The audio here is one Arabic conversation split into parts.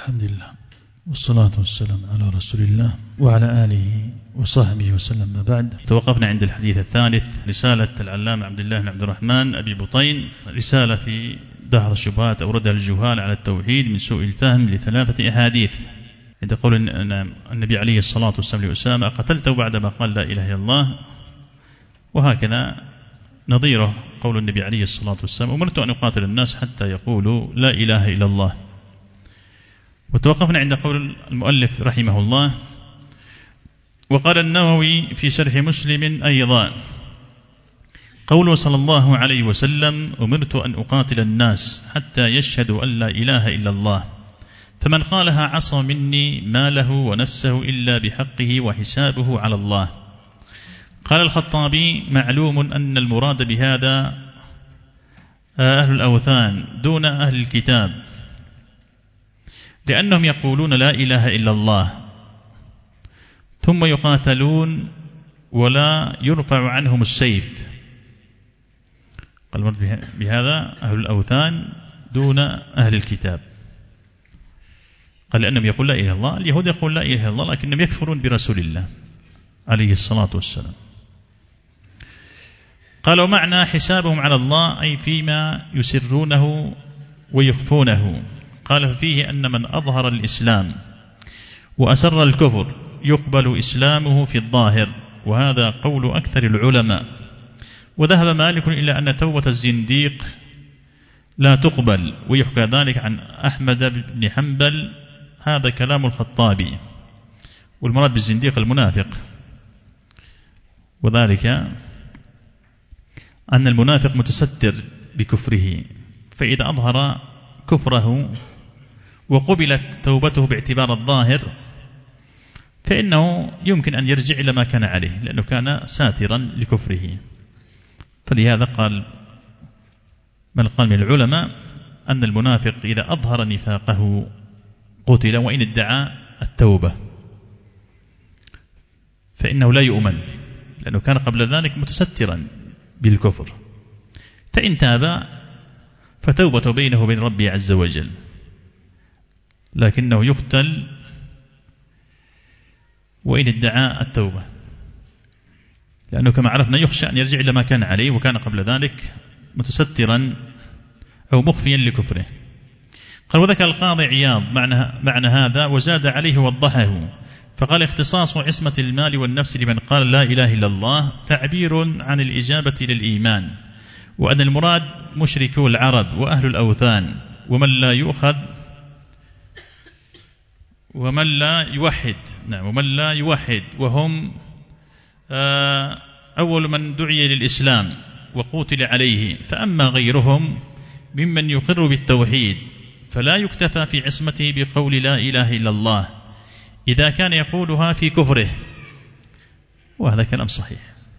الحمد لله والصلاة والسلام على رسول الله وعلى آله وصحبه وسلم. ما بعد، توقفنا عند الحديث الثالث، رسالة العلامة عبد الله بن عبد الرحمن أبي بطين، رسالة في دحض الشبهات أو ردها الجهال على التوحيد من سوء الفهم لثلاثة أحاديث. عند قول النبي عليه الصلاة والسلام لأسامة: قتلته بعدما قال لا إله إلا الله. وهكذا نظيره قول النبي عليه الصلاة والسلام: أمرت أن أقاتل الناس حتى يقولوا لا إله إلا الله. وتوقفنا عند قول المؤلف رحمه الله: وقال النووي في شرح مسلم أيضا قوله صلى الله عليه وسلم: أمرت أن أقاتل الناس حتى يشهدوا أن لا إله إلا الله، فمن قالها عصى مني ماله ونفسه إلا بحقه وحسابه على الله. قال الخطابي: معلوم أن المراد بهذا أهل الأوثان دون أهل الكتاب، لأنهم يقولون لا إله إلا الله ثم يقاتلون ولا يرفع عنهم السيف. قال المراد بهذا أهل الأوثان دون أهل الكتاب. قال لأنهم يقول لا إله إلا الله، اليهود يقول لا إله إلا الله لكنهم يكفرون برسول الله عليه الصلاة والسلام. قال: ومعنى حسابهم على الله أي فيما يسرونه ويخفونه. قال: ففيه أن من أظهر الإسلام وأسر الكفر يقبل إسلامه في الظاهر، وهذا قول أكثر العلماء. وذهب مالك إلى أن توبة الزنديق لا تقبل، ويحكى ذلك عن أحمد بن حنبل. هذا كلام الخطابي، والمراد بالزنديق المنافق، وذلك أن المنافق متستر بكفره، فإذا أظهر كفره وقبلت توبته باعتبار الظاهر فإنه يمكن أن يرجع إلى ما كان عليه، لأنه كان ساترا لكفره. فلهذا قال من قال من العلماء أن المنافق إذا أظهر نفاقه قتل، وإن ادعى التوبة فإنه لا يؤمن، لأنه كان قبل ذلك متسترا بالكفر. فإن تاب فتوبة بينه وبين ربه عز وجل، لكنه يقتل وإن ادعى التوبة، لأنه كما عرفنا يخشى أن يرجع إلى ما كان عليه، وكان قبل ذلك متسترا أو مخفيا لكفره. قال: وذكر القاضي عياض معنى هذا وزاد عليه ووضحه، فقال: اختصاص عصمة المال والنفس لمن قال لا إله إلا الله تعبير عن الإجابة للإيمان، وأن المراد مشركو العرب وأهل الأوثان ومن لا يوحد وهم أول من دعي للإسلام وقوتل عليه. فأما غيرهم ممن يقر بالتوحيد فلا يكتفى في عصمته بقول لا إله إلا الله إذا كان يقولها في كفره، وهذا كلام صحيح،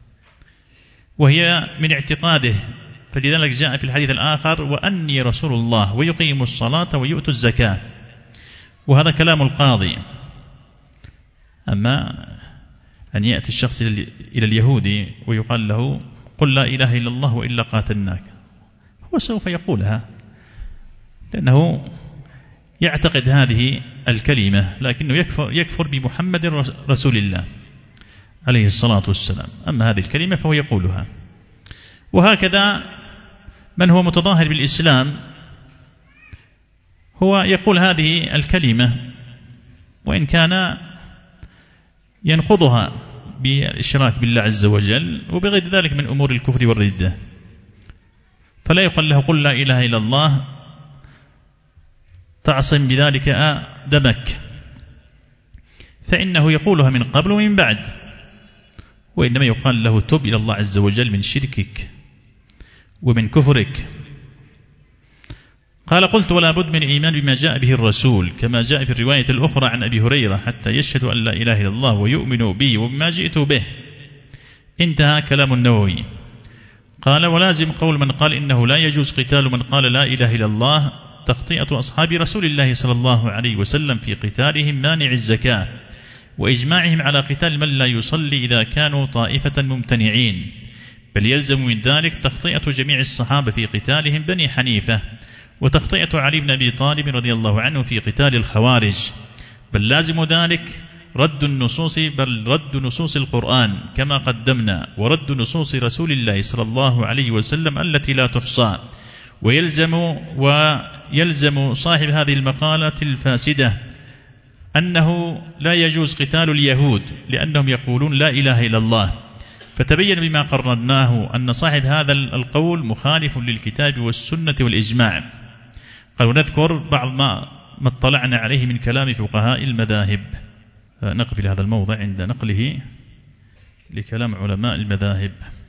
وهي من اعتقاده. فلذلك جاء في الحديث الآخر: وأني رسول الله ويقيم الصلاة ويؤتي الزكاة، وهذا كلام القاضي. أما أن يأتي الشخص إلى اليهودي ويقال له قل لا إله إلا الله وإلا قاتلناك، هو سوف يقولها لأنه يعتقد هذه الكلمة، لكنه يكفر بمحمد رسول الله عليه الصلاة والسلام. أما هذه الكلمة فهو يقولها. وهكذا من هو متظاهر بالإسلام هو يقول هذه الكلمة وإن كان ينقضها بالإشراك بالله عز وجل وبغير ذلك من أمور الكفر والردة، فلا يقال له قل لا إله إلا الله تعصم بذلك دمك، فإنه يقولها من قبل ومن بعد، وإنما يقال له تب إلى الله عز وجل من شركك ومن كفرك. قال: قلت: ولا بد من الإيمان بما جاء به الرسول كما جاء في الرواية الأخرى عن أبي هريرة حتى يشهدوا أن لا إله إلا الله ويؤمنوا بي وبما جئت به. انتهى كلام النووي. قال: ولازم قول من قال إنه لا يجوز قتال من قال لا إله إلا الله تخطئة أصحاب رسول الله صلى الله عليه وسلم في قتالهم مانع الزكاة، وإجماعهم على قتال من لا يصلي إذا كانوا طائفة ممتنعين، بل يلزم من ذلك تخطئة جميع الصحابة في قتالهم بني حنيفة وتخطئة علي بن أبي طالب رضي الله عنه في قتال الخوارج، بل لازم ذلك رد نصوص القرآن كما قدمنا، ورد نصوص رسول الله صلى الله عليه وسلم التي لا تحصى. ويلزم صاحب هذه المقالة الفاسدة أنه لا يجوز قتال اليهود لأنهم يقولون لا إله إلا الله، فتبين بما قررناه أن صاحب هذا القول مخالف للكتاب والسنة والإجماع. قالوا نذكر بعض ما اطلعنا عليه من كلام فقهاء المذاهب. نقف في هذا الموضع عند نقله لكلام علماء المذاهب.